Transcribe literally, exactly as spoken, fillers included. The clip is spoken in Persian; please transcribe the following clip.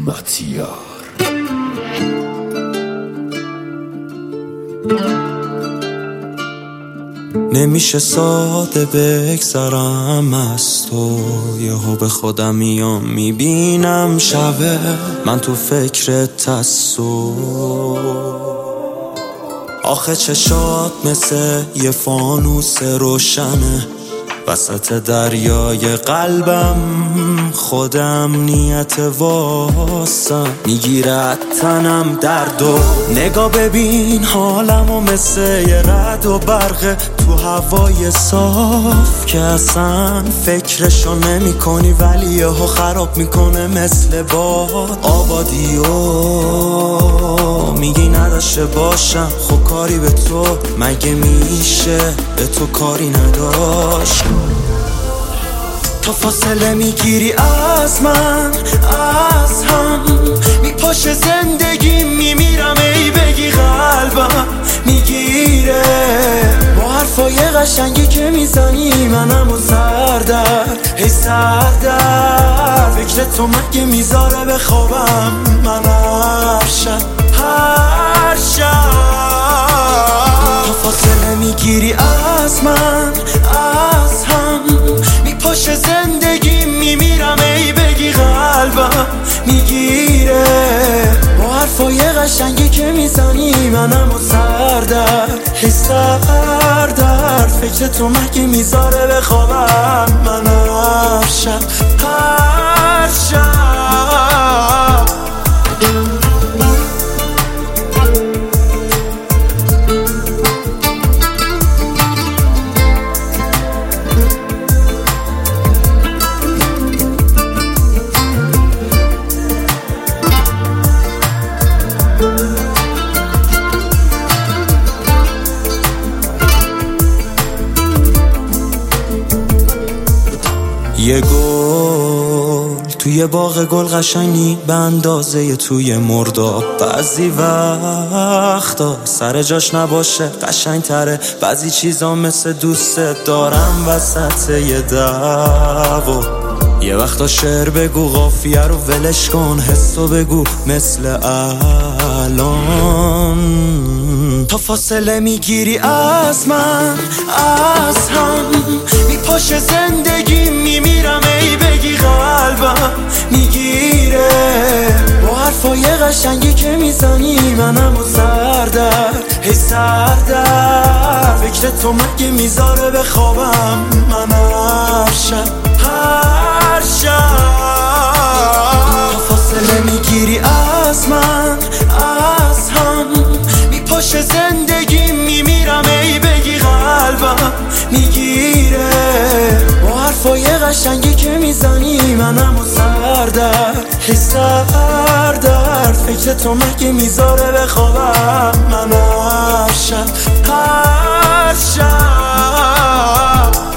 مطیار. نمیشه ساده بگذرم از تو، یهو به خودم میام میبینم شبه من تو فکرت تسو. آخه چشات مثل یه فانوس روشنه وسط دریای قلبم، خودم نیت واسم میگیرد تنم درد و نگاه ببین حالمو مثل یه رد و برق تو هوای صاف که اصلا فکرشو نمی کنی ولی یهو خراب میکنه مثل باد. آبادی و میگی نداشته باشم، خب کاری به تو مگه میشه به تو کاری نداشت؟ تا فاصله میگیری از من از هم، میپاشه زندگی میمیرم ای بگی قلبم میگیره با حرفای قشنگی که میزنی منم و سردرد هی سردرد. فکر تو مگه میذاره بخوابم من هر شب هر شب. تا فاصله میگیری از من از هم، میپاشه زندگی میمیرم ای بگی قلبم میگیره با حرفای قشنگی که میزنی منم و سردرد هی سردرد. فکر تو مگه میذاره بخوابم من هر شب هر شب. یه گل توی باغ گل قشنگی به اندازه توی مرداب، بعضی وقتا سر جاش نباشه قشنگ تره، بعضی چیزا مثل دوست دارم وسط یه دعوا. یه وقتا شعر بگو قافیه رو ولش کن، حسو بگو مثل الان. تا فاصله میگیری از من از هم، میپاشه زندگی میمیرم ای بگی قلبم میگیره با حرفای قشنگی که میزنی منم و سردرد هی سردرد. فکر تو مگه میذاره بخوابم من هر شب هر شب. تا فاصله میگیری از من از هم، میپاشه زندگی میمیرم ای بگی قلبم میگیره با حرفای قشنگی که میزنی منم و سردرد هی سردرد. فکر تو مگه میذاره بخوابم من هر شب هر شب.